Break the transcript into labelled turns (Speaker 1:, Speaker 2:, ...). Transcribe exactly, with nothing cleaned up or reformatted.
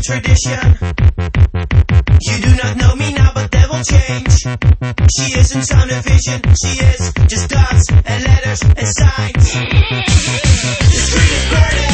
Speaker 1: tradition. You do not know me now, but that will change. She isn't sound and vision, she is just dots and letters and signs. The street is burning.